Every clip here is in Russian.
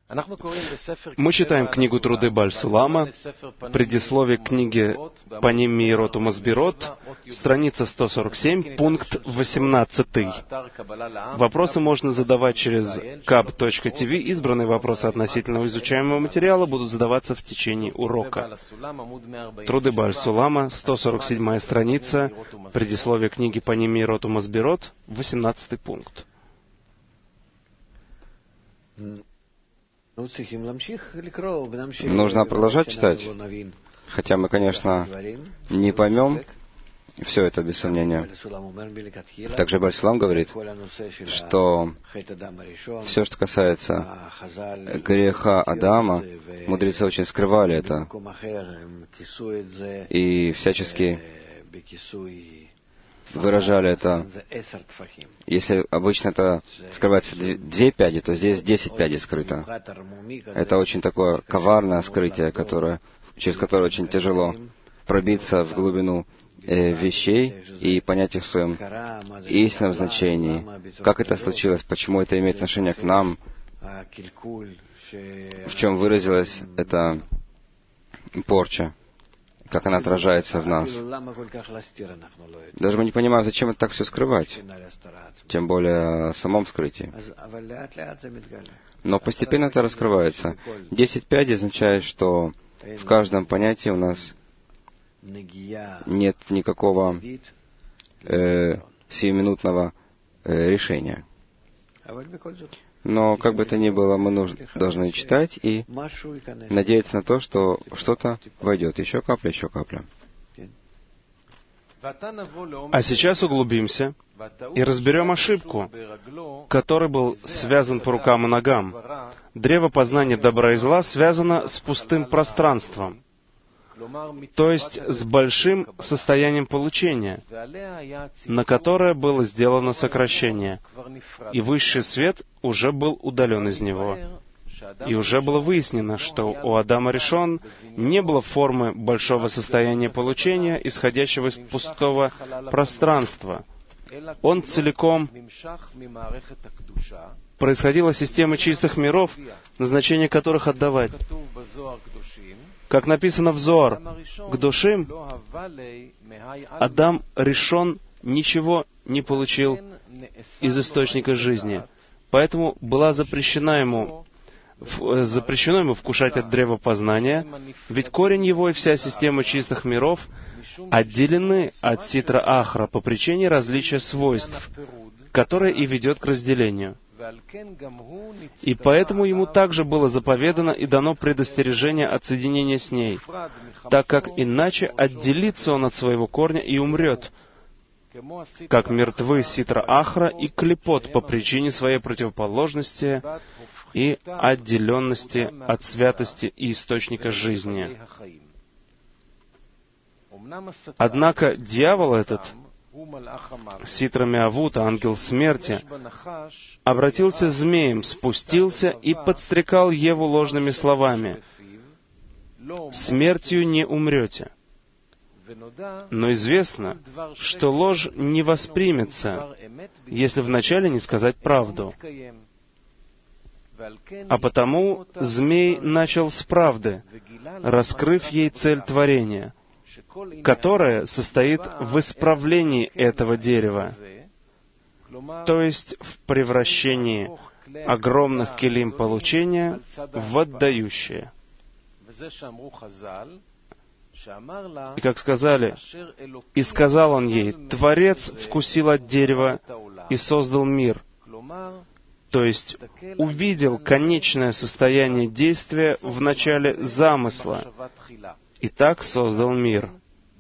Мы читаем книгу «Труды Баль-Сулама», предисловие к книге «Паним Меирот Умасбирот», страница 147, пункт 18. Вопросы можно задавать через kab.tv. Избранные вопросы относительно изучаемого материала будут задаваться в течение урока. «Труды Баль-Сулама», 147 страница, предисловие книги «Паним Меирот Умасбирот», 18 пункт. Нужно продолжать читать, хотя мы, конечно, не поймем все это без сомнения. Также Баль-Сулам говорит, что все, что касается греха Адама, мудрецы очень скрывали это и всячески выражали это. Если обычно это скрывается 2 пяди, то здесь 10 пядей скрыто. Это очень такое коварное скрытие, через которое очень тяжело пробиться в глубину вещей и понять их в своем истинном значении. Как это случилось, почему это имеет отношение к нам, в чем выразилась эта порча, как она отражается в нас. Даже мы не понимаем, зачем это так все скрывать, тем более о самом скрытии. Но постепенно это раскрывается. 10 пядей означает, что в каждом понятии у нас нет никакого сиюминутного решения. Но, как бы то ни было, мы должны читать и надеяться на то, что что-то войдет. Еще капля, еще капля. А сейчас углубимся и разберем ошибку, который был связан по рукам и ногам. Древо познания добра и зла связано с пустым пространством, то есть с большим состоянием получения, на которое было сделано сокращение, и высший свет уже был удален из него. И уже было выяснено, что у Адама Ришон не было формы большого состояния получения, исходящего из пустого пространства. Он целиком происходила система чистых миров, назначение которых отдавать. Как написано в Зоар, к душим Адам Ришон ничего не получил из источника жизни. Поэтому была запрещено ему вкушать от древа познания, ведь корень его и вся система чистых миров отделены от ситра Ахра по причине различия свойств, которое и ведет к разделению. И поэтому ему также было заповедано и дано предостережение от соединения с ней, так как иначе отделится он от своего корня и умрет, как мертвы ситра Ахра и клипот по причине своей противоположности и отделенности от святости и источника жизни. Однако дьявол этот, ситра Меавута, ангел смерти, обратился змеем, спустился и подстрекал Еву ложными словами: «Смертью не умрете». Но известно, что ложь не воспримется, если вначале не сказать правду. А потому змей начал с правды, раскрыв ей цель творения, которая состоит в исправлении этого дерева, то есть в превращении огромных келим получения в отдающие. И как сказали, «И сказал он ей: Творец вкусил от дерева и создал мир», то есть увидел конечное состояние действия в начале замысла, и так создал мир.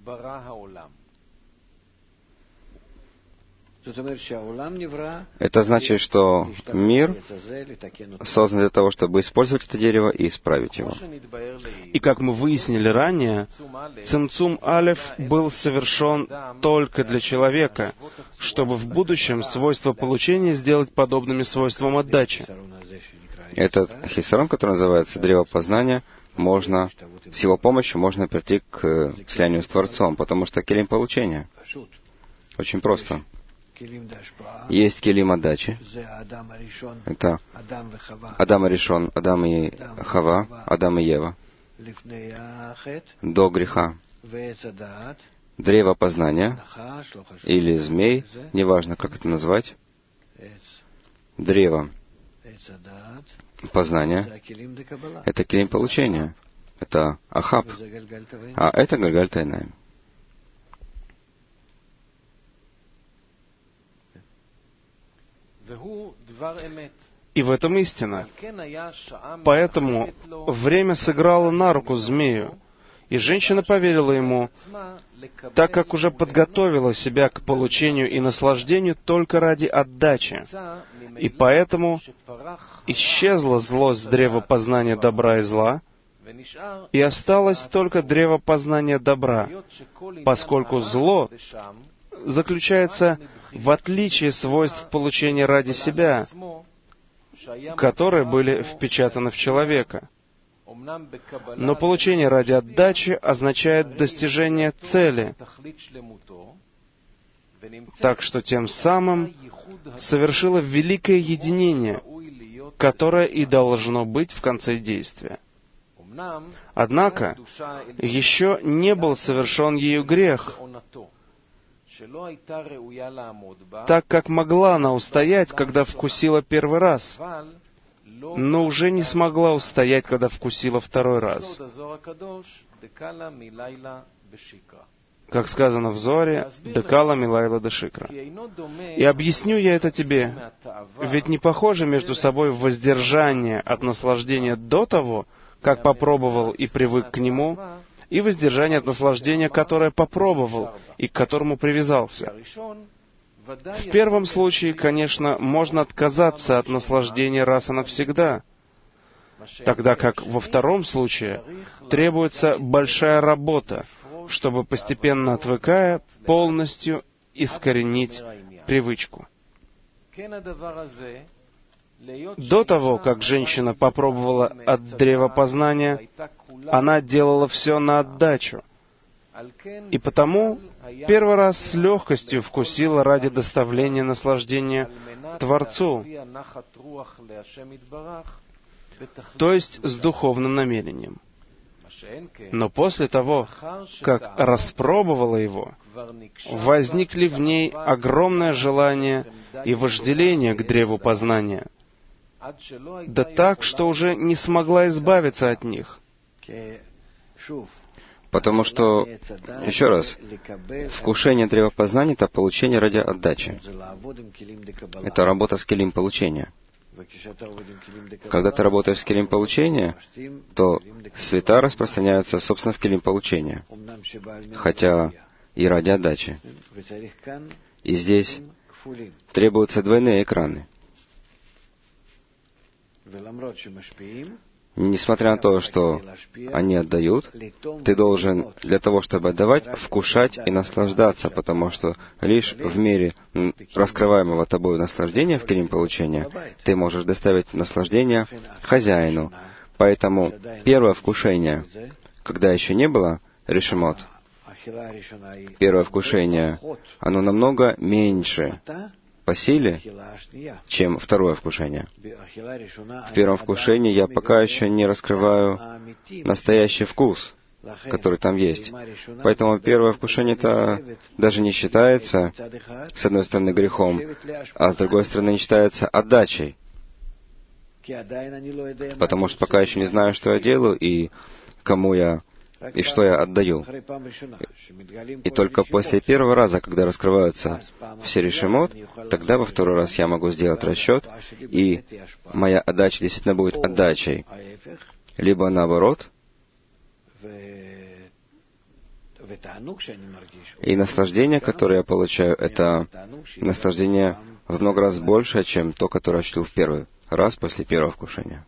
Это значит, что мир создан для того, чтобы использовать это дерево и исправить его. И как мы выяснили ранее, Цимцум Алеф был совершен только для человека, чтобы в будущем свойства получения сделать подобными свойствам отдачи. Этот хисарон, который называется древо познания, с его помощью можно прийти к слиянию с Творцом, потому что келим получения. Очень просто. Есть келим отдачи. Это Адам Аришон, Адам и Хава, Адам и Ева. До греха. Древо познания, или змей, неважно, как это назвать. Древо познания — это келим получения. Это Ахаб. А это Галгаль Тайнаим. И в этом истина. Поэтому время сыграло на руку змею, и женщина поверила ему, так как уже подготовила себя к получению и наслаждению только ради отдачи. И поэтому исчезла злость древа познания добра и зла, и осталось только древо познания добра, поскольку зло заключается в отличии свойств получения ради себя, которые были впечатаны в человека. Но получение ради отдачи означает достижение цели, так что тем самым совершило великое единение, которое и должно быть в конце действия. Однако, еще не был совершен ею грех, так как могла она устоять, когда вкусила первый раз, но уже не смогла устоять, когда вкусила второй раз. Как сказано в Зоре, «Декала милайла дешикра». И объясню я это тебе, ведь не похоже между собой воздержание от наслаждения до того, как попробовал и привык к нему, и воздержание от наслаждения, которое попробовал и к которому привязался. В первом случае, конечно, можно отказаться от наслаждения раз и навсегда, тогда как во втором случае требуется большая работа, чтобы, постепенно отвыкая, полностью искоренить привычку. До того, как женщина попробовала от древа познания, она делала все на отдачу, и потому первый раз с легкостью вкусила ради доставления наслаждения Творцу, то есть с духовным намерением. Но после того, как распробовала его, возникли в ней огромное желание и вожделение к древу познания, да так, что уже не смогла избавиться от них. Потому что, еще раз, вкушение древа познания — это получение ради отдачи. Это работа с келим получения. Когда ты работаешь с келим получения, то света распространяются, собственно, в келим получения, хотя и ради отдачи. И здесь требуются двойные экраны. Несмотря на то, что они отдают, ты должен для того, чтобы отдавать, вкушать и наслаждаться, потому что лишь в мере раскрываемого тобою наслаждения в келим получения ты можешь доставить наслаждение хозяину. Поэтому первое вкушение, когда еще не было решемот, первое вкушение, оно намного меньше по силе, чем второе вкушение. В первом вкушении я пока еще не раскрываю настоящий вкус, который там есть. Поэтому первое вкушение-то даже не считается, с одной стороны, грехом, а с другой стороны, не считается отдачей. Потому что пока еще не знаю, что я делаю и кому я и что я отдаю. И только после первого раза, когда раскрываются все решемот, тогда во второй раз я могу сделать расчет, и моя отдача действительно будет отдачей. Либо наоборот, и наслаждение, которое я получаю, это наслаждение в много раз больше, чем то, которое я ощутил в первый раз после первого вкушения.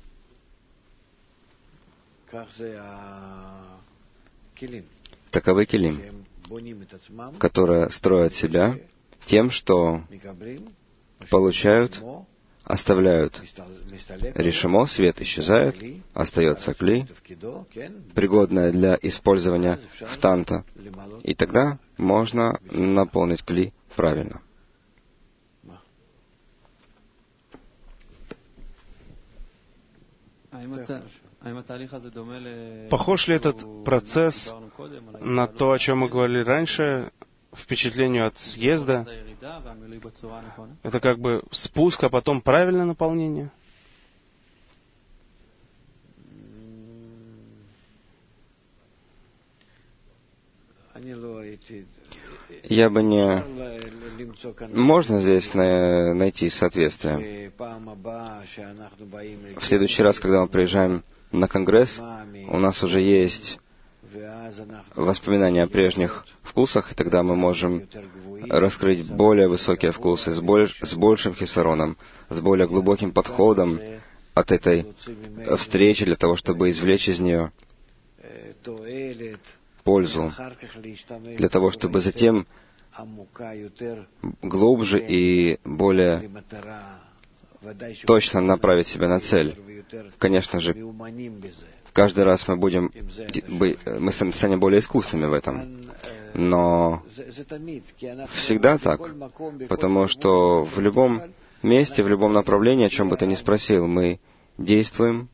Таковы келим, которые строят себя тем, что получают, оставляют решемо, свет исчезает, остается кли, пригодное для использования в танта, и тогда можно наполнить кли правильно. Похож ли этот процесс на то, о чем мы говорили раньше, впечатлению от съезда? Это как бы спуск, а потом правильное наполнение? Я бы не... Можно здесь найти соответствие. В следующий раз, когда мы приезжаем на Конгресс, у нас уже есть воспоминания о прежних вкусах, и тогда мы можем раскрыть более высокие вкусы, с большим хисароном, с более глубоким подходом от этой встречи, для того, чтобы извлечь из нее пользу, для того, чтобы затем глубже и более точно направить себя на цель. Конечно же, каждый раз мы станем более искусными в этом. Но всегда так, потому что в любом месте, в любом направлении, о чем бы ты ни спросил, мы действуем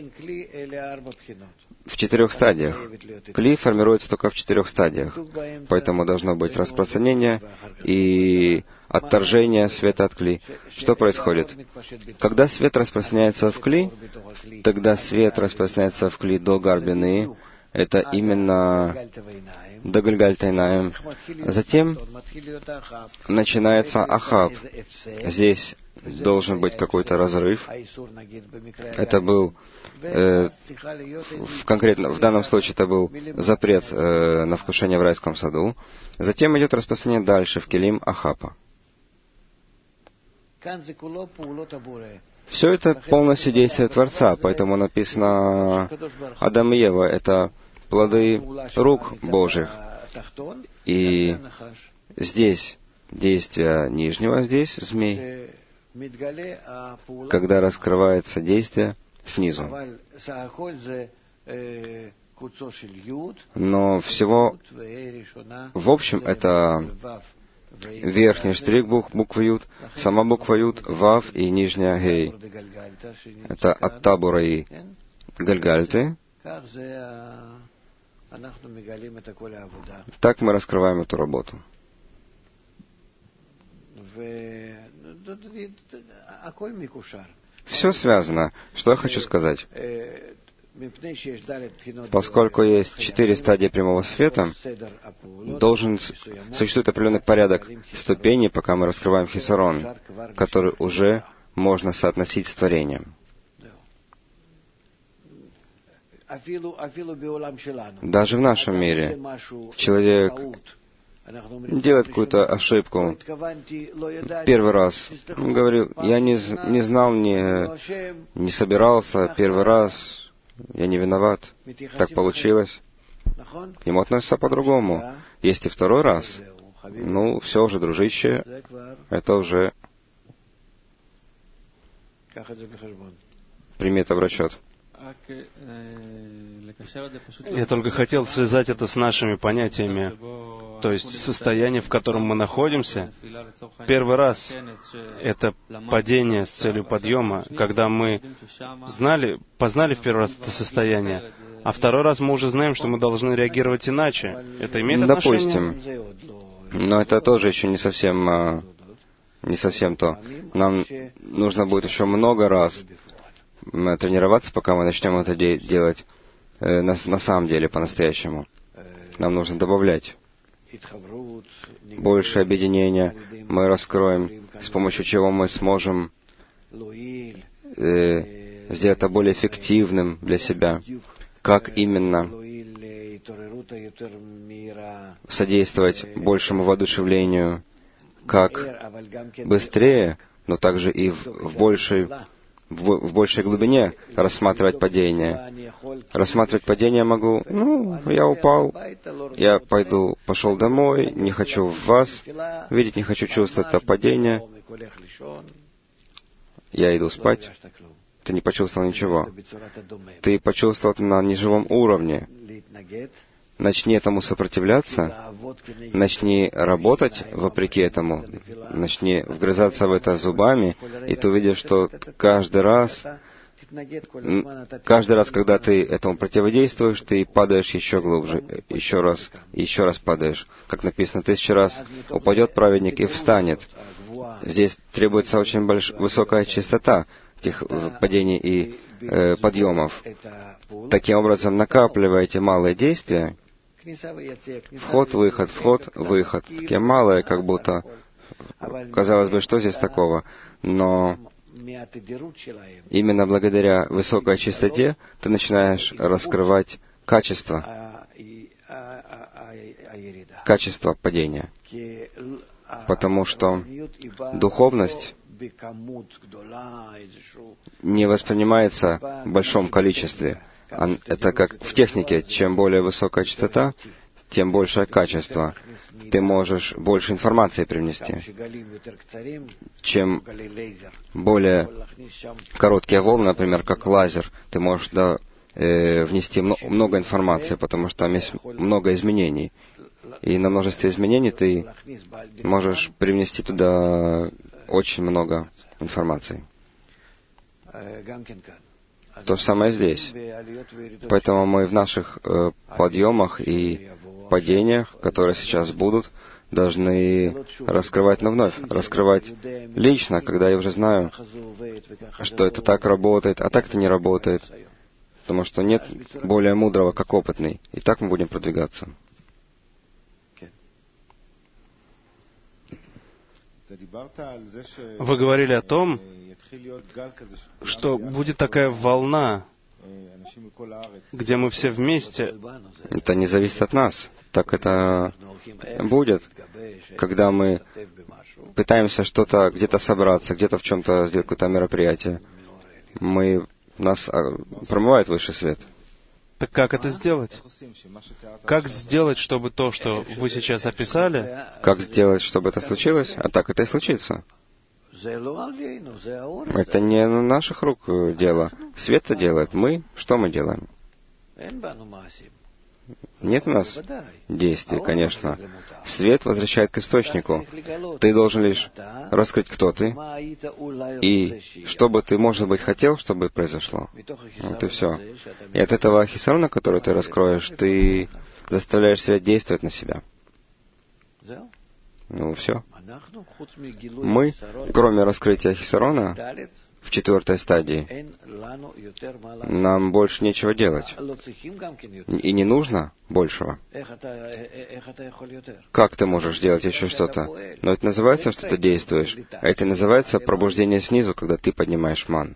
в 4 стадиях. Кли формируется только в 4 стадиях. Поэтому должно быть распространение и отторжение света от кли. Что происходит? Когда свет распространяется в кли, тогда свет распространяется в кли до Гарбины. Это именно до Гальгальтайнаем. Затем начинается Ахав. Здесь должен быть какой-то разрыв. Это был конкретно в данном случае это был запрет на вкушение в райском саду. Затем идет распространение дальше в Келим Ахапа. Все это полностью действие Творца, поэтому написано Адам и Ева — это плоды рук Божьих. И здесь действие нижнего, здесь змей, когда раскрывается действие снизу. Но всего, в общем, это верхний штрих буквы Ют, сама буква Ют, Вав и нижняя Гей. Это от Табура и Гальгальты. Так мы раскрываем эту работу. Все связано. Что я хочу сказать? Поскольку есть 4 стадии прямого света, существует определенный порядок ступеней, пока мы раскрываем хисарон, который уже можно соотносить с творением. Даже в нашем мире человек делает какую-то ошибку. Первый раз говорил, я не знал, не собирался, первый раз, я не виноват. Так получилось. К нему относятся по-другому. Есть и второй раз. Ну, все уже, дружище, это уже прими это в расчет. Я только хотел связать это с нашими понятиями, то есть состояние, в котором мы находимся. Первый раз — это падение с целью подъема, когда мы познали в первый раз это состояние, а второй раз мы уже знаем, что мы должны реагировать иначе. Это имеет отношение? Допустим. Но это тоже еще не совсем то. Нам нужно будет еще много раз тренироваться, пока мы начнем это делать на самом деле, по-настоящему. Нам нужно добавлять больше объединения. Мы раскроем, с помощью чего мы сможем сделать это более эффективным для себя. Как именно содействовать большему воодушевлению, как быстрее, но также и в большей глубине рассматривать падение. Рассматривать падение могу, я упал, я пошел домой, не хочу вас видеть, не хочу чувствовать это падение. Я иду спать. Ты не почувствовал ничего. Ты почувствовал это на неживом уровне. Начни этому сопротивляться, начни работать вопреки этому, начни вгрызаться в это зубами, и ты увидишь, что каждый раз каждый раз, когда ты этому противодействуешь, ты падаешь еще глубже, еще раз падаешь. Как написано, 1000 раз упадет праведник и встанет. Здесь требуется очень высокая частота этих падений и подъемов. Таким образом, накапливая эти малые действия, вход-выход, вход-выход, такие малые, как будто, казалось бы, что здесь такого, но именно благодаря высокой частоте ты начинаешь раскрывать качество падения. Потому что духовность не воспринимается в большом количестве. Это как в технике. Чем более высокая частота, тем большее качество. Ты можешь больше информации привнести. Чем более короткие волны, например, как лазер, ты можешь внести много информации, потому что там есть много изменений. И на множестве изменений ты можешь привнести туда очень много информации. То же самое здесь. Поэтому мы в наших подъемах и падениях, которые сейчас будут, должны раскрывать, но вновь раскрывать лично, когда я уже знаю, что это так работает, а так это не работает. Потому что нет более мудрого, как опытный. И так мы будем продвигаться. Вы говорили о том, что будет такая волна, где мы все вместе. Это не зависит от нас. Так это будет, когда мы пытаемся что-то где-то собраться, где-то в чем-то сделать какое-то мероприятие. Нас промывает высший свет. Так как это сделать? Как сделать, чтобы то, что вы сейчас описали... Как сделать, чтобы это случилось? А так это и случится. Это не наших рук дело. Свет это делает. Что мы делаем? Нет у нас действий, конечно. Свет возвращает к источнику. Ты должен лишь раскрыть, кто ты, и что бы ты, может быть, хотел, чтобы произошло. Вот и все. И от этого хисарона, который ты раскроешь, ты заставляешь себя действовать на себя. Все. Мы, кроме раскрытия хисарона, в 4 стадии, нам больше нечего делать. И не нужно большего. Как ты можешь делать еще что-то? Но это называется, что ты действуешь. А это называется пробуждение снизу, когда ты поднимаешь ман.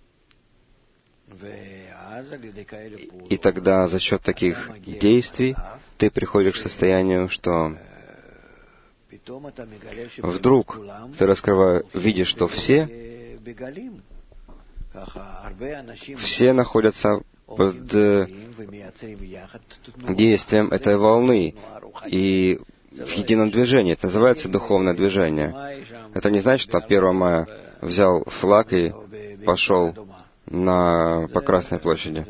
И тогда за счет таких действий ты приходишь к состоянию, что вдруг ты видишь, что все находятся под действием этой волны и в едином движении. Это называется духовное движение. Это не значит, что 1 мая взял флаг и пошел по Красной площади.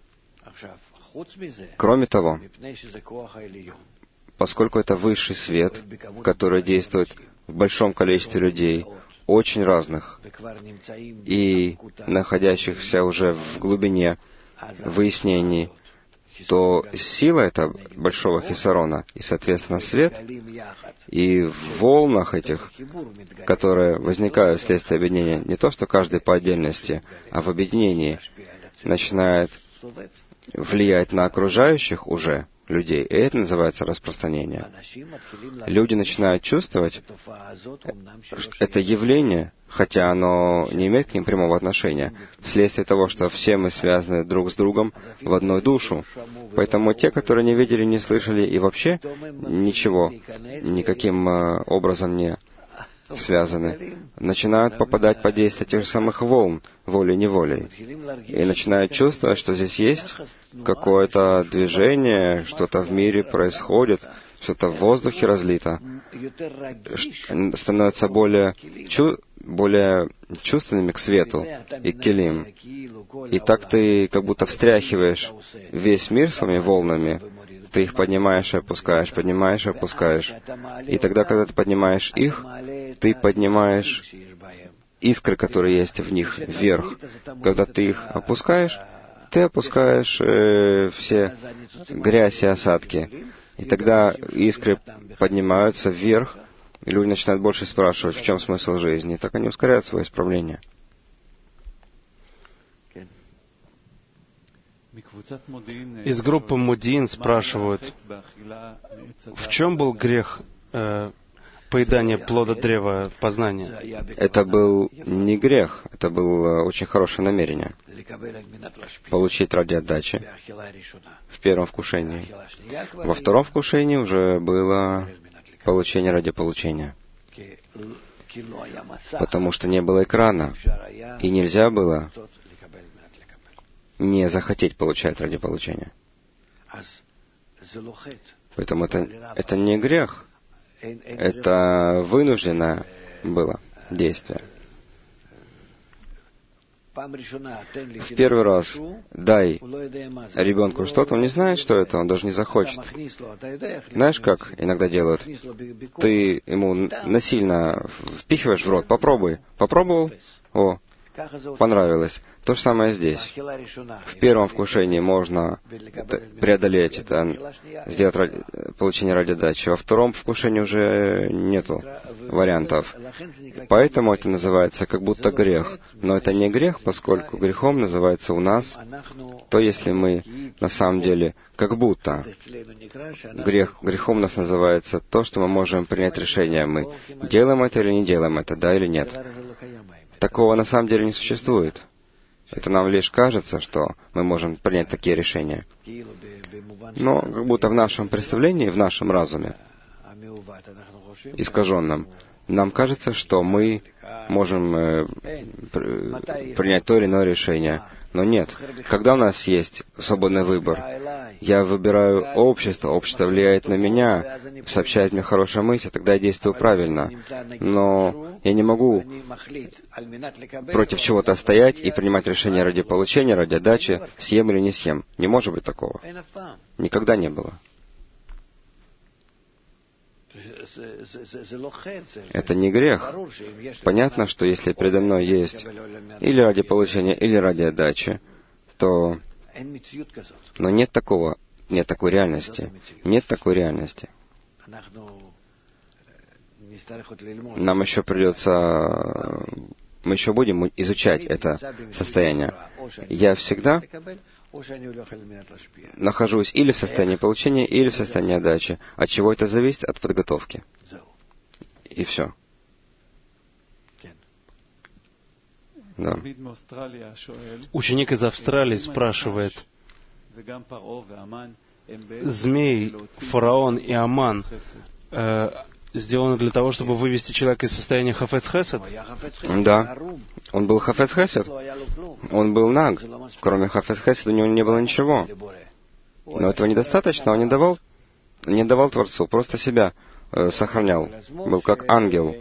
Кроме того, поскольку это высший свет, который действует в большом количестве людей, очень разных, и находящихся уже в глубине выяснений, то сила это большого хисарона, и, соответственно, свет, и в волнах этих, которые возникают вследствие объединения, не то, что каждый по отдельности, а в объединении, начинает влиять на окружающих уже людей, и это называется распространение. Люди начинают чувствовать это явление, хотя оно не имеет к ним прямого отношения, вследствие того, что все мы связаны друг с другом в одной душу. Поэтому те, которые не видели, не слышали и вообще ничего, никаким образом не связаны, начинают попадать под действие тех же самых волн, волей-неволей, и начинают чувствовать, что здесь есть какое-то движение, что-то в мире происходит, что-то в воздухе разлито, становятся более чувственными к свету и к келим. И так ты как будто встряхиваешь весь мир своими волнами, ты их поднимаешь и опускаешь, поднимаешь и опускаешь. И тогда, когда ты поднимаешь их, ты поднимаешь искры, которые есть в них, вверх. Когда ты их опускаешь, ты опускаешь все грязь и осадки. И тогда искры поднимаются вверх, и люди начинают больше спрашивать, в чем смысл жизни. И так они ускоряют свое исправление. Из группы Модиин спрашивают, в чем был грех поедания плода древа познания? Это был не грех, это было очень хорошее намерение. Получить ради отдачи в первом вкушении. Во втором вкушении уже было получение ради получения. Потому что не было экрана, и нельзя было не захотеть получать ради получения. Поэтому это не грех, это вынужденное было действие. В первый раз дай ребенку что-то, он не знает, что это, он даже не захочет. Знаешь, как иногда делают? Ты ему насильно впихиваешь в рот, попробуй. Попробовал? О, понравилось. То же самое здесь. В первом вкушении можно преодолеть это, сделать получение ради отдачи. Во втором вкушении уже нету вариантов. Поэтому это называется как будто грех. Но это не грех, поскольку грехом называется у нас то, если мы на самом деле как будто. Грехом у нас называется то, что мы можем принять решение. Мы делаем это или не делаем это, да или нет. Такого на самом деле не существует. Это нам лишь кажется, что мы можем принять такие решения. Но как будто в нашем представлении, в нашем разуме, искаженном, нам кажется, что мы можем принять то или иное решение. Но нет. Когда у нас есть свободный выбор, я выбираю общество, общество влияет на меня, сообщает мне хорошие мысли, тогда я действую правильно. Но я не могу против чего-то стоять и принимать решение ради получения, ради отдачи, съем или не съем. Не может быть такого. Никогда не было. Это не грех. Понятно, что если передо мной есть или ради получения, или ради отдачи, то... Но нет такого, нет такой реальности. Нет такой реальности. Нам еще придется... Мы еще будем изучать это состояние. Я всегда нахожусь или в состоянии получения, или в состоянии отдачи. От чего это зависит? От подготовки. И все. Да. Ученик из Австралии спрашивает, змей, фараон и Аман сделаны для того, чтобы вывести человека из состояния хафец хесед? Да. Он был хафец хесед. Он был наг. Кроме хафец хесед у него не было ничего. Но этого недостаточно. Он не давал Творцу, просто себя сохранял. Был как ангел.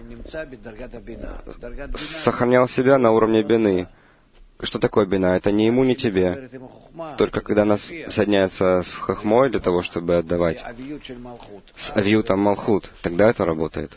Сохранял себя на уровне бины. Что такое бина? Это не ему, не тебе. Только когда нас соединяется с хохмой для того, чтобы отдавать, с авиютом Малхут, тогда это работает.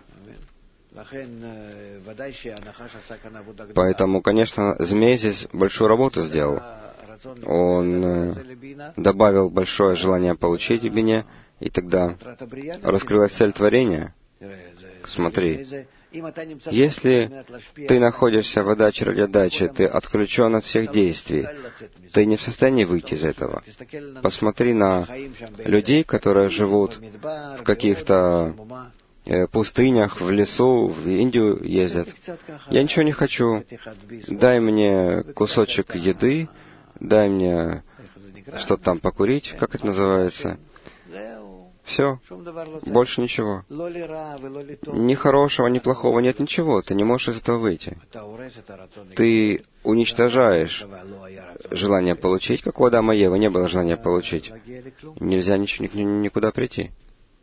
Поэтому, конечно, змей здесь большую работу сделал. Он добавил большое желание получить в бине, и тогда раскрылась цель творения. Смотри, если ты находишься в отдаче ради отдачи, ты отключен от всех действий, ты не в состоянии выйти из этого. Посмотри на людей, которые живут в каких-то пустынях, в лесу, в Индию ездят. Я ничего не хочу. Дай мне кусочек еды, дай мне что-то там покурить, как это называется. Все. Больше ничего. Ни хорошего, ни плохого нет ничего. Ты не можешь из этого выйти. Ты уничтожаешь желание получить, как у Адама и Евы не было желания получить. Нельзя никуда прийти.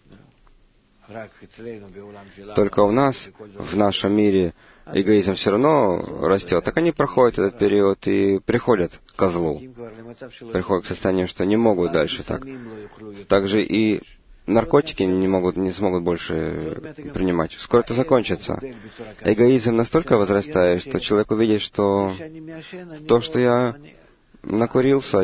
Только у нас, в нашем мире, эгоизм все равно растет. Так они проходят этот период и приходят к козлу. Приходят к состоянию, что не могут дальше так. Также и наркотики не смогут больше принимать. Скоро это закончится. Эгоизм настолько возрастает, что человек увидит, что то, что я накурился,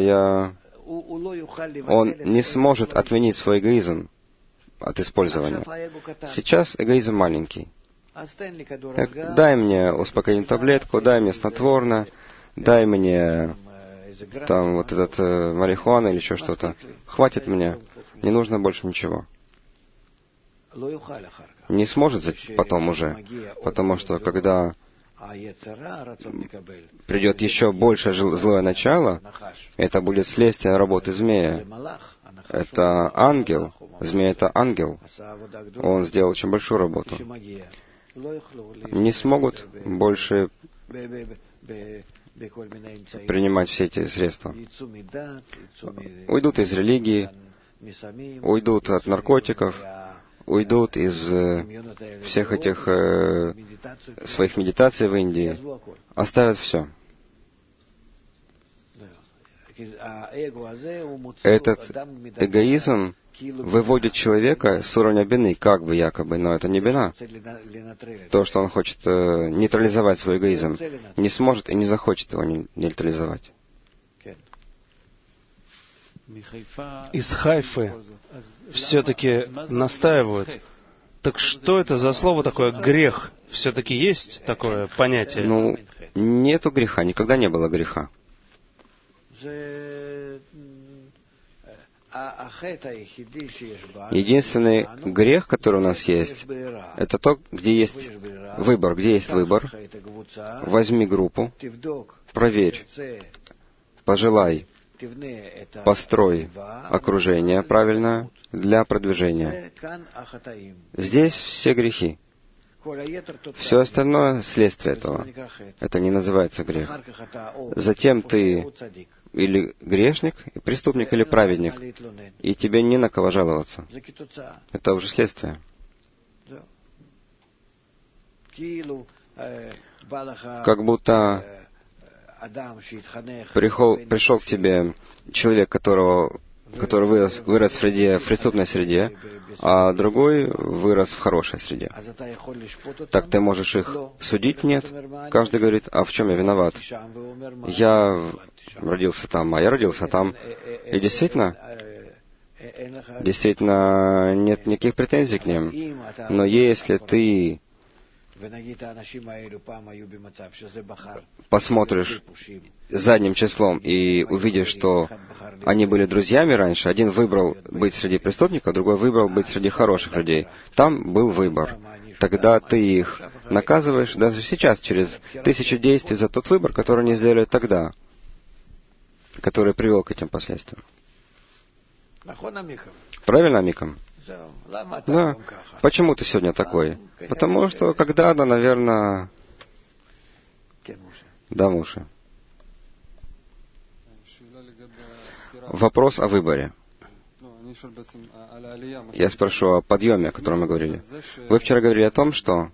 он не сможет отменить свой эгоизм от использования. Сейчас эгоизм маленький. Так, дай мне успокоительную таблетку, дай мне снотворное, дай мне там вот этот марихуана или еще что-то. Хватит мне, не нужно больше ничего. Не сможет потом уже, потому что когда придет еще больше злое начало, это будет следствие работы змея. Это ангел. Змей — это ангел. Он сделал очень большую работу. Не смогут больше принимать все эти средства. Уйдут из религии, уйдут от наркотиков, уйдут из всех этих своих медитаций в Индии, оставят все. Этот эгоизм выводит человека с уровня бины, как бы якобы, но это не бина. То, что он хочет нейтрализовать свой эгоизм, не сможет и не захочет его нейтрализовать. Из Хайфы все-таки настаивают. Так что это за слово такое «грех»? Все-таки есть такое понятие? Нету греха, никогда не было греха. Единственный грех, который у нас есть, это то, где есть выбор. Где есть выбор, возьми группу, проверь, пожелай, построй окружение правильное для продвижения. Здесь все грехи. Все остальное — следствие этого. Это не называется грех. Затем ты или грешник, преступник, или праведник, и тебе не на кого жаловаться. Это уже следствие. Как будто пришел к тебе человек, который вырос в преступной среде, а другой вырос в хорошей среде. Так ты можешь их судить? Нет. Каждый говорит: а в чем я виноват? Я родился там, а я родился там. И действительно, нет никаких претензий к ним. Но если ты посмотришь задним числом и увидишь, что они были друзьями раньше, один выбрал быть среди преступников, другой выбрал быть среди хороших людей. Там был выбор. Тогда ты их наказываешь даже сейчас, через 1000 действий, за тот выбор, который они сделали тогда, который привел к этим последствиям. Правильно, Микам? Да. Почему ты сегодня такой? Потому что когда-то, наверное... Да, Муше. Вопрос о выборе. Я спрошу о подъеме, о котором мы говорили. Вы вчера говорили о том, что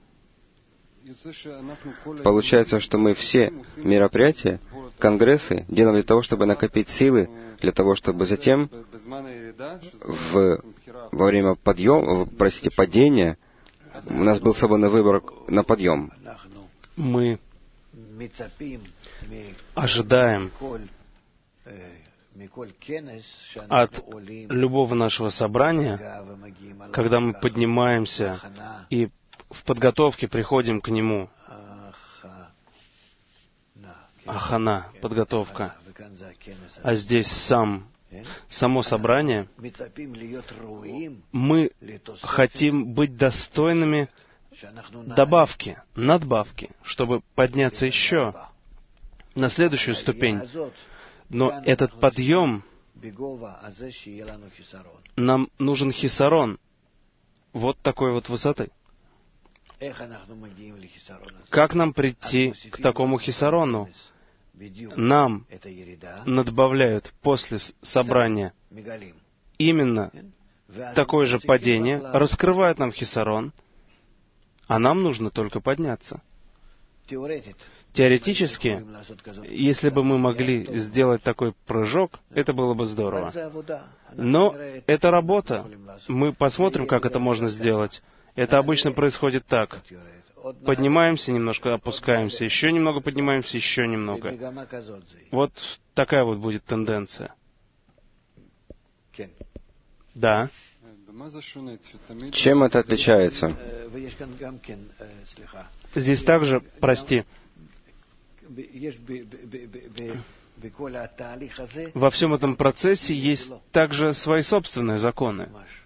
получается, что мы все мероприятия, конгрессы делаем для того, чтобы накопить силы, для того, чтобы затем во время падения у нас был свободный выбор на подъем. Мы ожидаем от любого нашего собрания, когда мы поднимаемся и в подготовке приходим к нему. Ахана, подготовка. А здесь само собрание. Мы хотим быть достойными добавки, надбавки, чтобы подняться еще на следующую ступень. Но этот подъем, нам нужен хисарон вот такой вот высоты. Как нам прийти к такому хисарону? Нам надбавляют после собрания именно такое же падение, раскрывает нам хисарон, а нам нужно только подняться. Теоретически, если бы мы могли сделать такой прыжок, это было бы здорово. Но это работа. Мы посмотрим, как это можно сделать. Это обычно происходит так. Поднимаемся немножко, опускаемся, еще немного поднимаемся, еще немного. Вот такая вот будет тенденция. Да. Чем это отличается? Здесь также, прости, во всем этом процессе есть также свои собственные законы.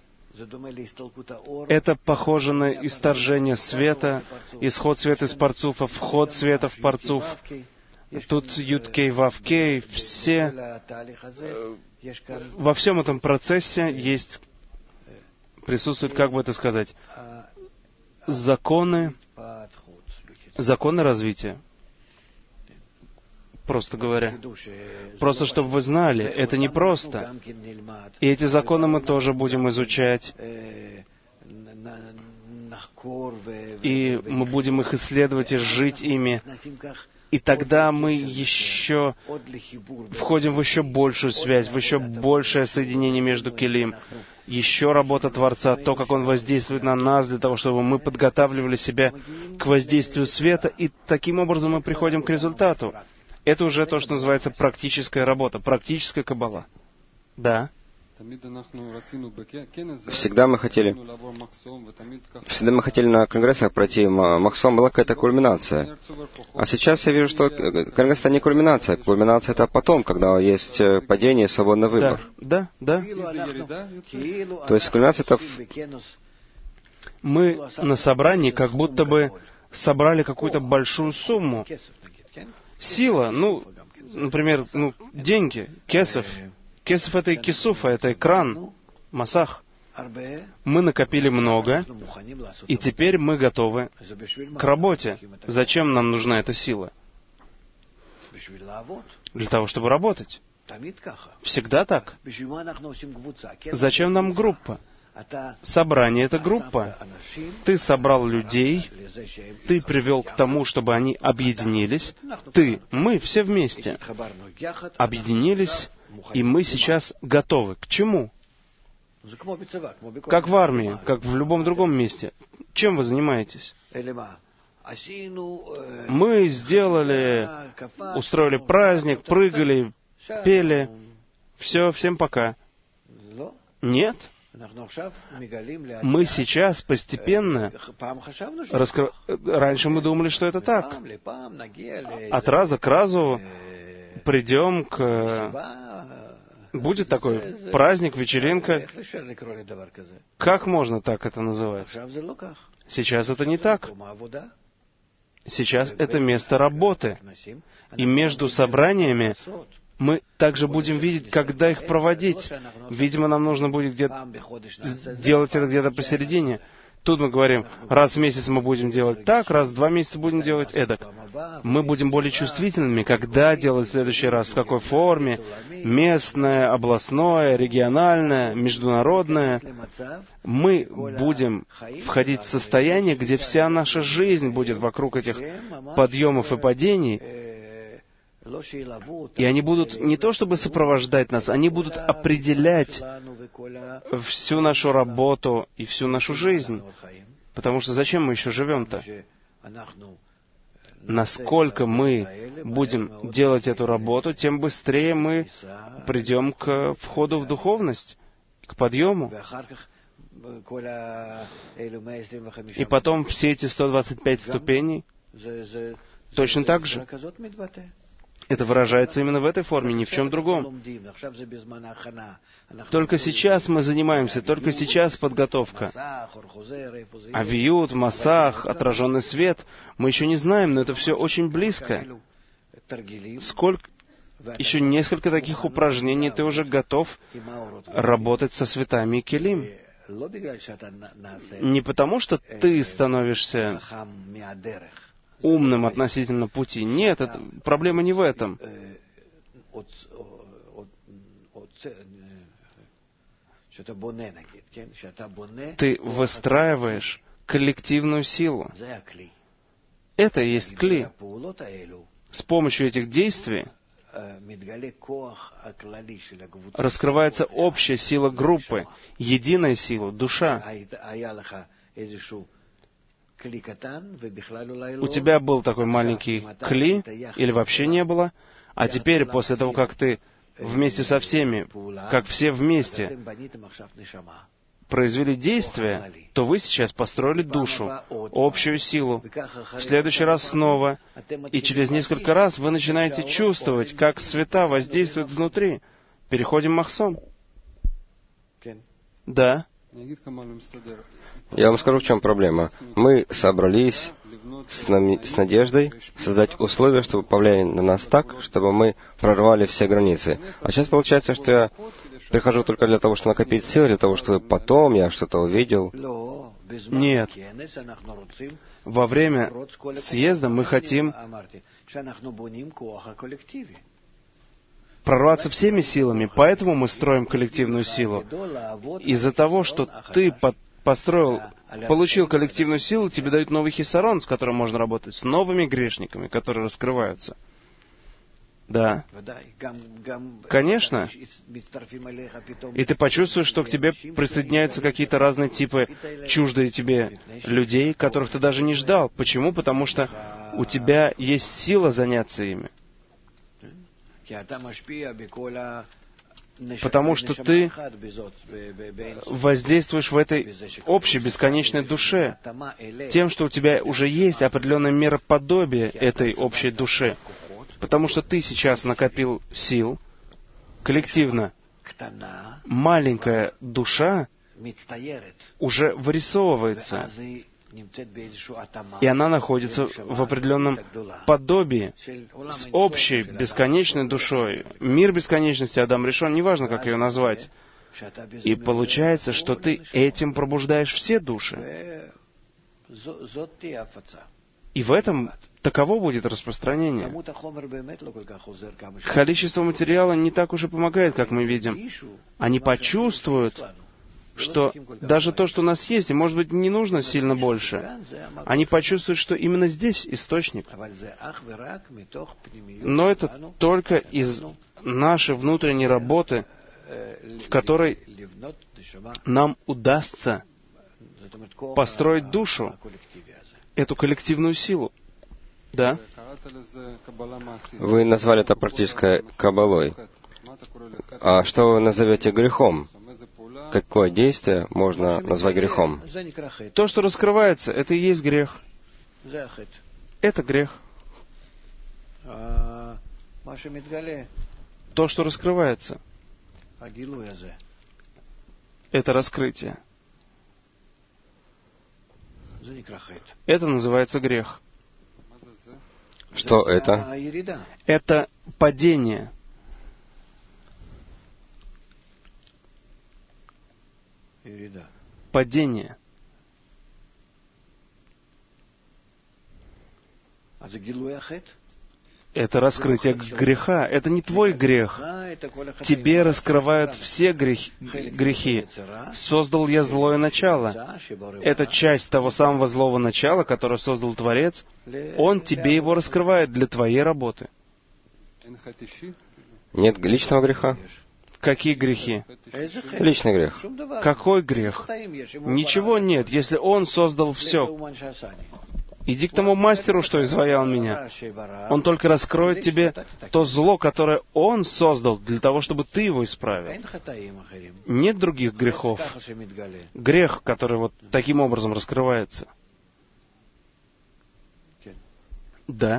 Это похоже на исторжение света, исход света из парцуфа, вход света в парцуф. Тут Юд-Кей, Вав-Кей, все. Во всем этом процессе присутствуют, как бы это сказать, законы развития. Просто говоря. Просто чтобы вы знали, это не просто. И эти законы мы тоже будем изучать. И мы будем их исследовать и жить ими. И тогда мы еще входим в еще большую связь, в еще большее соединение между келим. Еще работа Творца, то, как Он воздействует на нас, для того, чтобы мы подготавливали себя к воздействию света, и таким образом мы приходим к результату. Это уже то, что называется практическая работа, практическая каббала. Да. Всегда мы хотели на конгрессах пройти Махсом, была какая-то кульминация. А сейчас я вижу, что конгресс — это не кульминация. Кульминация — это потом, когда есть падение и свободный выбор. Да. То есть кульминация — это... Мы на собрании как будто бы собрали какую-то большую сумму. Сила, например, деньги, кесов. Кесов — это и кисуфа, это экран, масах. Мы накопили много, и теперь мы готовы к работе. Зачем нам нужна эта сила? Для того, чтобы работать. Всегда так. Зачем нам группа? Собрание — это группа. Ты собрал людей, ты привел к тому, чтобы они объединились. Мы все вместе объединились, и мы сейчас готовы. К чему? Как в армии, как в любом другом месте. Чем вы занимаетесь? Мы устроили праздник, прыгали, пели. Все, всем пока. Нет. Мы сейчас постепенно Раньше мы думали, что это так. От раза к разу придем Будет такой праздник, вечеринка. Как можно так это называть? Сейчас это не так. Сейчас это место работы. И между собраниями мы также будем видеть, когда их проводить. Видимо, нам нужно будет делать это где-то посередине. Тут мы говорим, раз в месяц мы будем делать так, раз в 2 месяца будем делать эдак. Мы будем более чувствительными, когда делать в следующий раз, в какой форме, местное, областное, региональное, международное. Мы будем входить в состояние, где вся наша жизнь будет вокруг этих подъемов и падений, и они будут не то чтобы сопровождать нас, они будут определять всю нашу работу и всю нашу жизнь. Потому что зачем мы еще живем-то? Насколько мы будем делать эту работу, тем быстрее мы придем к входу в духовность, к подъему. И потом все эти 125 ступеней точно так же. Это выражается именно в этой форме, ни в чем другом. Только сейчас мы занимаемся, только сейчас подготовка. Авиют, масах, отраженный свет. Мы еще не знаем, но это все очень близко. Еще несколько таких упражнений, ты уже готов работать со светами и келим. Не потому, что ты становишься умным относительно пути. Нет, проблема не в этом. Ты выстраиваешь коллективную силу. Это и есть кли. С помощью этих действий раскрывается общая сила группы, единая сила, душа. У тебя был такой маленький кли, или вообще не было, а теперь, после того, как ты вместе со всеми, как все вместе, произвели действие, то вы сейчас построили душу, общую силу. В следующий раз снова, и через несколько раз вы начинаете чувствовать, как света воздействуют внутри. Переходим махсом. Да. Я вам скажу, в чем проблема. Мы собрались с надеждой создать условия, чтобы повлияли на нас так, чтобы мы прорвали все границы. А сейчас получается, что я прихожу только для того, чтобы накопить силы, для того, чтобы потом я что-то увидел. Нет. Во время съезда мы хотим прорваться всеми силами, поэтому мы строим коллективную силу. Из-за того, что ты получил коллективную силу, тебе дают новый хисарон, с которым можно работать, с новыми грешниками, которые раскрываются. Да. Конечно. И ты почувствуешь, что к тебе присоединяются какие-то разные типы чуждые тебе людей, которых ты даже не ждал. Почему? Потому что у тебя есть сила заняться ими. Потому что ты воздействуешь в этой общей бесконечной душе тем, что у тебя уже есть определенное мироподобие этой общей души. Потому что ты сейчас накопил сил, коллективно маленькая душа уже вырисовывается, и она находится в определенном подобии с общей бесконечной душой. Мир бесконечности Адам Ришон, неважно, как ее назвать. И получается, что ты этим пробуждаешь все души. И в этом таково будет распространение. Количество материала не так уж и помогает, как мы видим. Они почувствуют, что даже то, что у нас есть, и, может быть, не нужно сильно больше. Они почувствуют, что именно здесь источник. Но это только из нашей внутренней работы, в которой нам удастся построить душу, эту коллективную силу. Да? Вы назвали это практической каббалой. А что вы назовете грехом? Какое действие можно назвать грехом? То, что раскрывается, это и есть грех. Это грех. То, что раскрывается, это раскрытие. Это называется грех. Что это? Это падение. Падение. Это раскрытие греха. Это не твой грех. Тебе раскрывают все грехи. Создал я злое начало. Это часть того самого злого начала, которое создал Творец. Он тебе его раскрывает для твоей работы. Нет личного греха? Какие грехи? Личный грех. Какой грех? Ничего нет, если он создал все. Иди к тому мастеру, что изваял меня. Он только раскроет тебе то зло, которое он создал, для того, чтобы ты его исправил. Нет других грехов. Грех, который вот таким образом раскрывается. Да.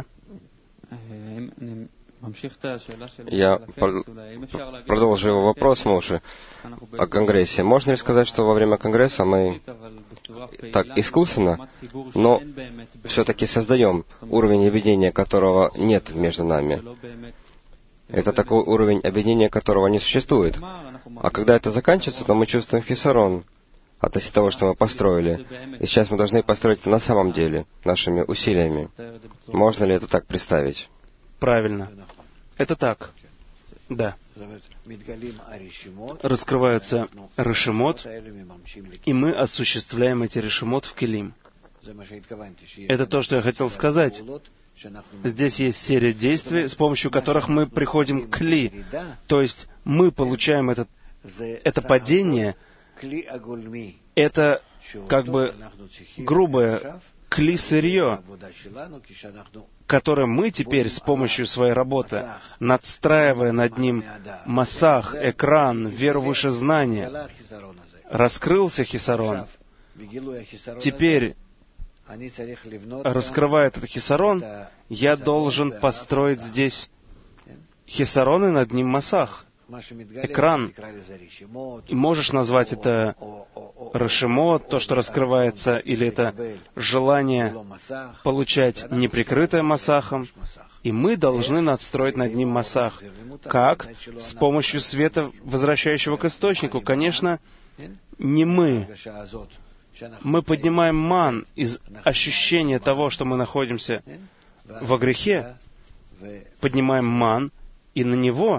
Я продолжу его вопрос, Моше, о Конгрессе. Можно ли сказать, что во время Конгресса мы так искусственно, но все-таки создаем уровень объединения, которого нет между нами? Это такой уровень объединения, которого не существует. А когда это заканчивается, то мы чувствуем хисарон относительно того, что мы построили. И сейчас мы должны построить это на самом деле, нашими усилиями. Можно ли это так представить? Правильно. Это так. Да. Раскрываются решемот, и мы осуществляем эти решемот в келим. Это то, что я хотел сказать. Здесь есть серия действий, с помощью которых мы приходим к кли. То есть мы получаем это падение, это как бы грубое кли-сырье, которое мы теперь с помощью своей работы, надстраивая над ним масах, экран, веру выше знания, раскрылся хисарон. Теперь, раскрывая этот хисарон, я должен построить здесь хисарон и над ним масах, экран. И можешь назвать это рашимот, то, что раскрывается, или это желание получать неприкрытое масахом. И мы должны надстроить над ним масах. Как? С помощью света, возвращающего к источнику. Конечно, не мы. Мы поднимаем ман из ощущения того, что мы находимся во грехе, поднимаем ман, и на него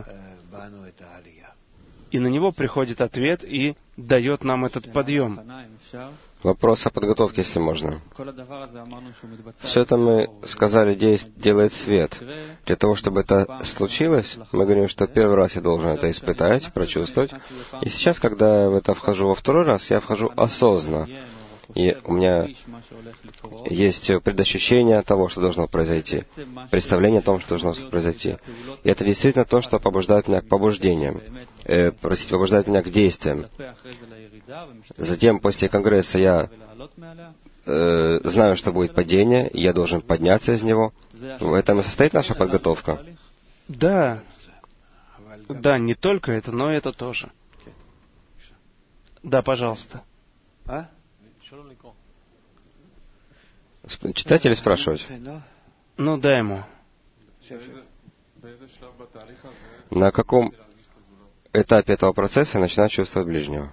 приходит ответ и дает нам этот подъем. Вопрос о подготовке, если можно. Все это мы сказали, делает свет. Для того, чтобы это случилось, мы говорим, что первый раз я должен это испытать, прочувствовать. И сейчас, когда я в это вхожу во второй раз, я вхожу осознанно. И у меня есть предощущение того, что должно произойти, представление о том, что должно произойти. И это действительно то, что побуждает меня к побуждениям, побуждает меня к действиям. Затем, после Конгресса, я знаю, что будет падение, и я должен подняться из него. В этом и состоит наша подготовка. Да. Да, не только это, но и это тоже. Да, пожалуйста. Читать или спрашивать? Ну, дай ему. На каком этапе этого процесса я начинаю чувствовать ближнего?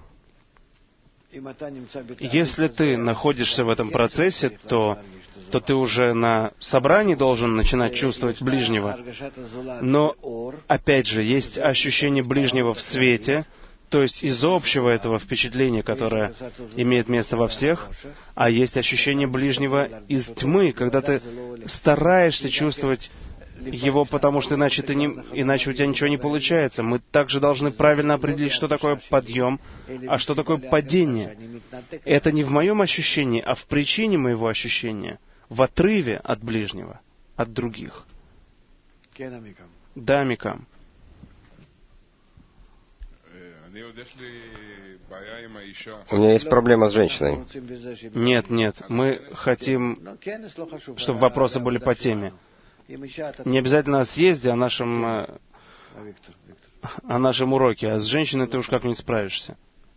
Если ты находишься в этом процессе, то ты уже на собрании должен начинать чувствовать ближнего. Но, опять же, есть ощущение ближнего в свете, то есть из общего этого впечатления, которое имеет место во всех, а есть ощущение ближнего из тьмы, когда ты стараешься чувствовать его, потому что иначе у тебя ничего не получается. Мы также должны правильно определить, что такое подъем, а что такое падение. Это не в моем ощущении, а в причине моего ощущения, в отрыве от ближнего, от других. Да, Микам. У меня есть проблема с женщиной. Нет, мы хотим, чтобы вопросы были по теме. Не обязательно о съезде, о нашем уроке, а с женщиной ты уж как-нибудь справишься.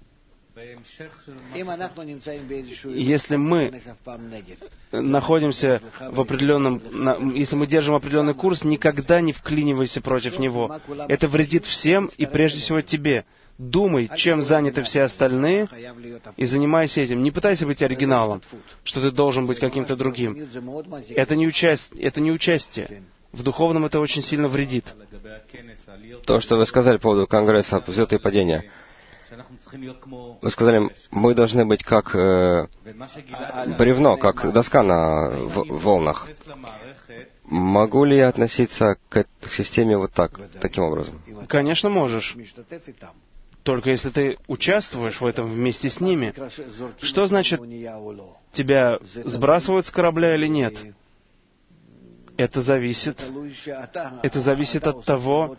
Если мы находимся в определенном... Если мы держим определенный курс, никогда не вклинивайся против него. Это вредит всем и прежде всего тебе. Думай, чем заняты все остальные, и занимайся этим. Не пытайся быть оригиналом, что ты должен быть каким-то другим. Это не участие. В духовном это очень сильно вредит. То, что вы сказали по поводу Конгресса, взлета и падения. Вы сказали, мы должны быть как бревно, как доска на волнах. Могу ли я относиться к системе вот так, таким образом? Конечно, можешь. Только если ты участвуешь в этом вместе с ними. Что значит, тебя сбрасывают с корабля или нет? Это зависит от того,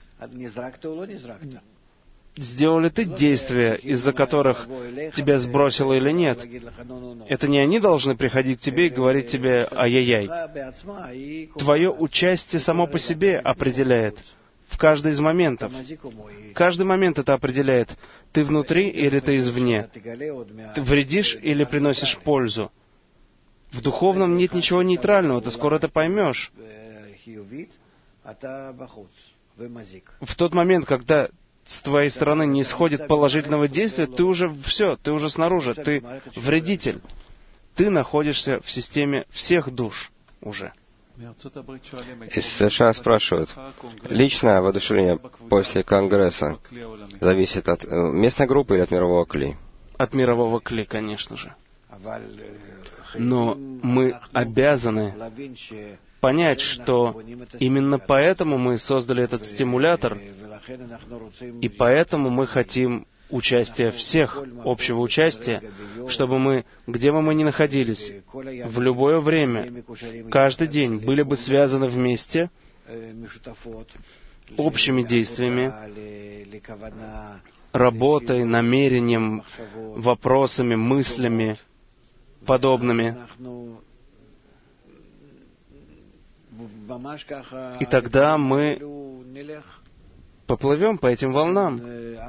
сделал ли ты действия, из-за которых тебя сбросило или нет. Это не они должны приходить к тебе и говорить тебе «ай-яй-яй». Твое участие само по себе определяет в каждый из моментов. Каждый момент это определяет, ты внутри или ты извне. Ты вредишь или приносишь пользу. В духовном нет ничего нейтрального, ты скоро это поймешь. В тот момент, когда с твоей стороны не исходит положительного действия, ты уже все, ты уже снаружи, ты вредитель. Ты находишься в системе всех душ уже. Из США спрашивают, личное воодушевление после Конгресса зависит от местной группы или от мирового кли? От мирового кли, конечно же. Но мы обязаны понять, что именно поэтому мы создали этот стимулятор, и поэтому мы хотим участия всех, общего участия, чтобы мы, где бы мы ни находились, в любое время, каждый день были бы связаны вместе общими действиями, работой, намерением, вопросами, мыслями, подобными. И тогда мы поплывем по этим волнам.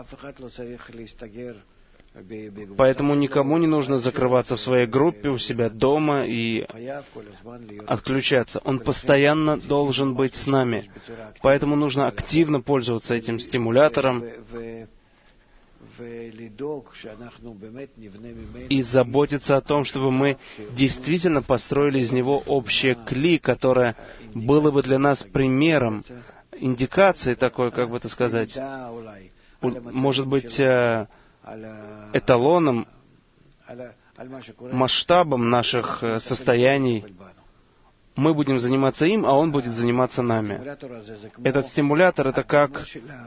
Поэтому никому не нужно закрываться в своей группе, у себя дома и отключаться. Он постоянно должен быть с нами. Поэтому нужно активно пользоваться этим стимулятором и заботиться о том, чтобы мы действительно построили из него общее кли, которое было бы для нас примером, индикацией такой, как бы это сказать, может быть, эталоном, масштабом наших состояний. Мы будем заниматься им, а он будет заниматься нами. Этот стимулятор — это как...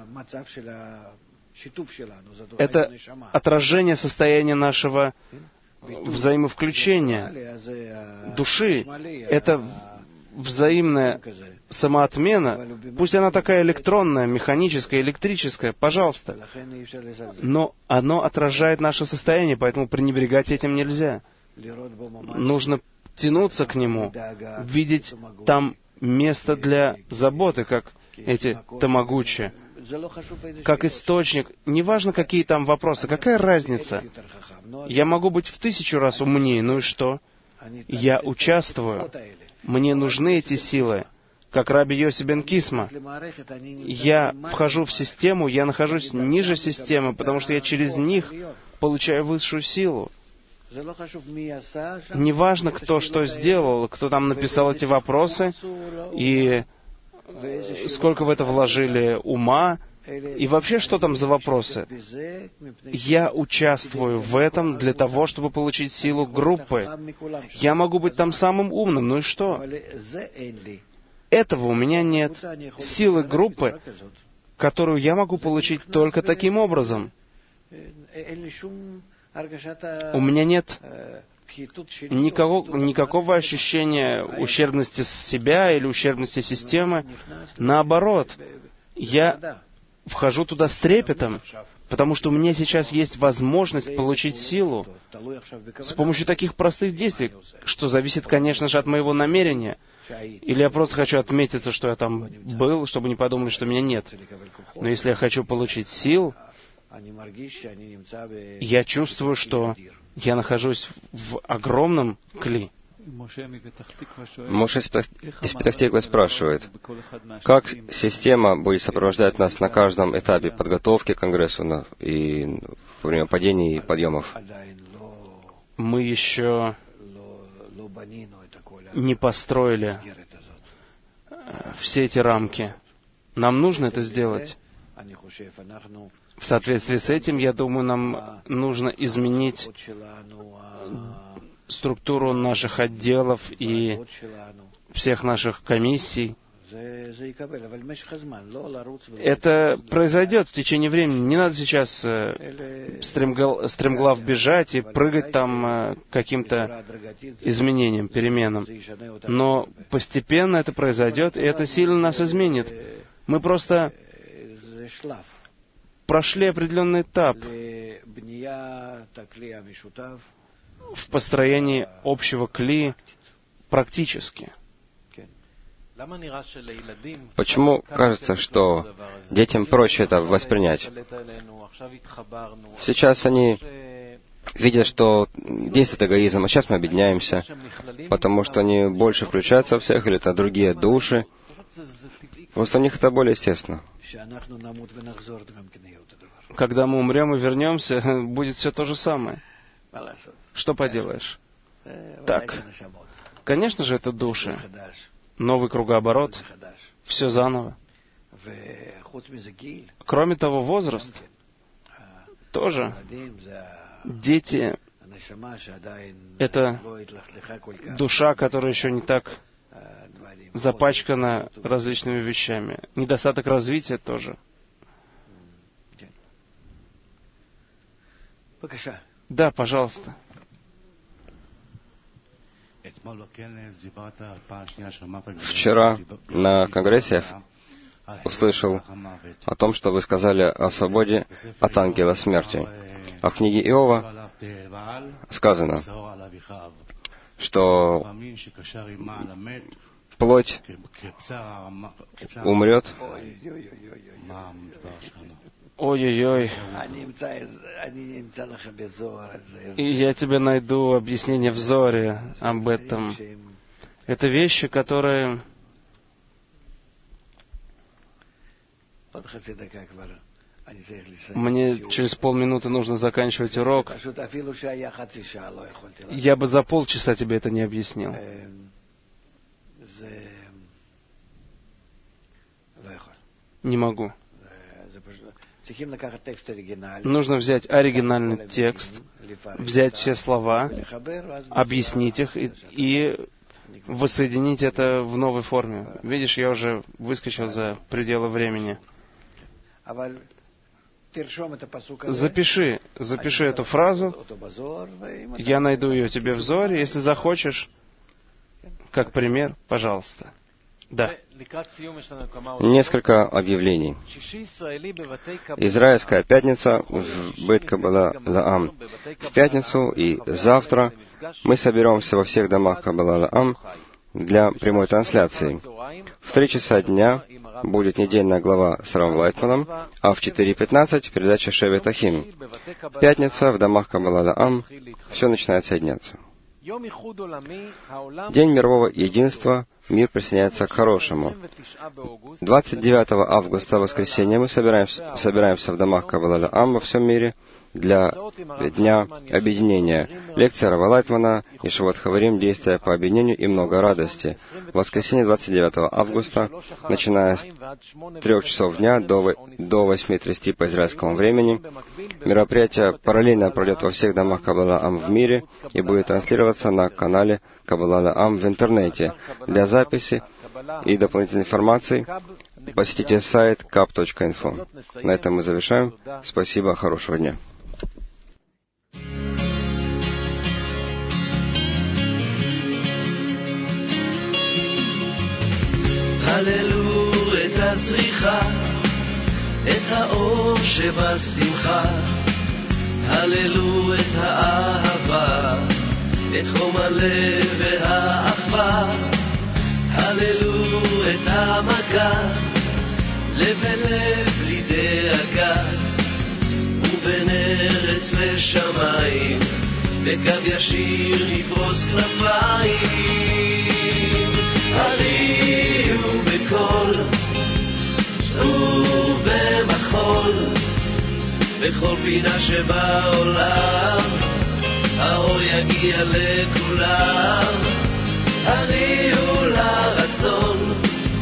Это отражение состояния нашего взаимовключения, души. Это взаимная самоотмена, пусть она такая электронная, механическая, электрическая, пожалуйста, но оно отражает наше состояние, поэтому пренебрегать этим нельзя. Нужно тянуться к нему, видеть там место для заботы, как эти тамагочи, как источник. Неважно, какие там вопросы, какая разница? Я могу быть в 1000 раз умнее, ну и что? Я участвую. Мне нужны эти силы, как Раби Йоси бен Кисма. Я вхожу в систему, я нахожусь ниже системы, потому что я через них получаю высшую силу. Неважно, кто что сделал, кто там написал эти вопросы, и сколько в это вложили ума, и вообще, что там за вопросы? Я участвую в этом для того, чтобы получить силу группы. Я могу быть там самым умным, ну и что? Этого у меня нет. Силы группы, которую я могу получить только таким образом. У меня нет никакого ощущения ущербности себя или ущербности системы. Наоборот, я вхожу туда с трепетом, потому что у меня сейчас есть возможность получить силу с помощью таких простых действий, что зависит, конечно же, от моего намерения. Или я просто хочу отметиться, что я там был, чтобы не подумали, что меня нет. Но если я хочу получить сил, я чувствую, что я нахожусь в огромном кли. Моше из Петах-Тиквы спрашивает, как система будет сопровождать нас на каждом этапе подготовки к Конгрессу и во время падений и подъемов? Мы еще не построили все эти рамки. Нам нужно это сделать. В соответствии с этим, я думаю, нам нужно изменить структуру наших отделов и всех наших комиссий. Это произойдет в течение времени. Не надо сейчас стремглав бежать и прыгать там каким-то изменениям, переменам. Но постепенно это произойдет, и это сильно нас изменит. Мы просто прошли определенный этап в построении общего кли практически. Почему кажется, что детям проще это воспринять? Сейчас они видят, что действует эгоизм, а сейчас мы объединяемся, потому что они больше включаются во всех, или это другие души. Просто у них это более естественно. Когда мы умрем и вернемся, будет все то же самое. Что поделаешь? Так, конечно же, это души. Новый кругооборот, все заново. Кроме того, возраст тоже. Дети Это душа, которая еще не так запачкана различными вещами. Недостаток развития тоже. Да, пожалуйста. Вчера на конгрессе услышал о том, что вы сказали о свободе от ангела смерти. А в книге Иова сказано, что плоть умрет. Ой-ой-ой. И я тебе найду объяснение в Зоре об этом. Это вещи, которые... Мне через полминуты нужно заканчивать урок. Я бы за полчаса тебе это не объяснил. Не могу. Нужно взять оригинальный текст, взять все слова, объяснить их и воссоединить это в новой форме. Видишь, я уже выскочил за пределы времени. Запиши эту фразу. Я найду ее тебе в Зоре. Если захочешь, как пример, пожалуйста. Да. Несколько объявлений. Израильская пятница в Бейт Каббала Лаам. В пятницу и завтра мы соберемся во всех домах Каббала Лаам для прямой трансляции. В 3 часа дня будет недельная глава с Равом Лайтманом, а в 4:15 передача Шевет Ахим. Пятница в домах Каббала Лаам. Все начинает соединяться. День мирового единства. Мир присоединяется к хорошему. 29 августа, воскресенье, мы собираемся в домах Каббала Лаам во всем мире для Дня Объединения. Лекция Рава Лайтмана, Ешивот Хаварим, действия по объединению и много радости. В воскресенье 29 августа, начиная с 3 часов дня до 8:30 по израильскому времени, мероприятие параллельно пройдет во всех домах Каббала Лаам в мире и будет транслироваться на канале Каббала Лаам в интернете. Для записи и дополнительной информации посетите сайт kab.info. На этом мы завершаем. Спасибо, хорошего дня. הללו את הזריחה, את האור שבשמחה, הללו את האהבה, את חום הלב והאחווה, הללו את המגע, לב אל לב בלי דאגה, ובין ארץ לשמיים, בקו ישיר נפרוס כנפיים. הריעו בקול, צאו במחול, בכל פינה שבעולם, האור יגיע לכולם. הריעו לרצון,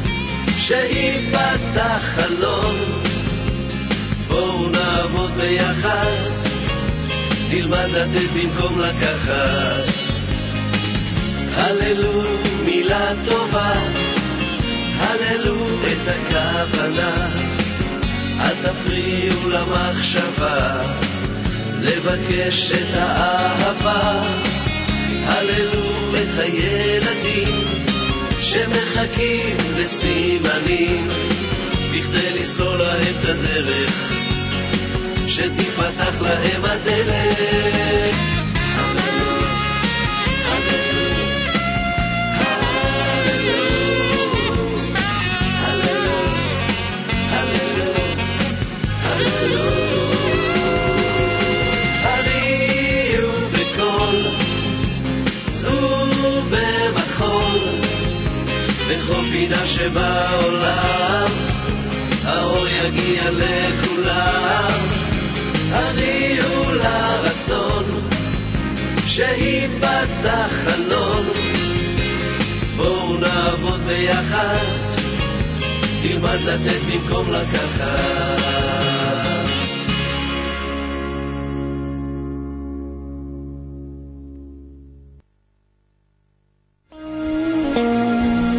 שיפתח חלון, בואו נעבוד ביחד, נלמד לתת במקום לקחת. הללו מילה טובה, הללו את הכוונה, אל תפריעו למחשבה, לבקש את האהבה. הללו את הילדים שמחכים לסימנים, בכדי לסלול להם את הדרך, שתפתח להם הדלת. בכל פינה שבעולם, האור יגיע לכולם. הריעו לרצון, שיפתח חלון, בואו נעבוד ביחד, נלמד לתת במקום לקחת.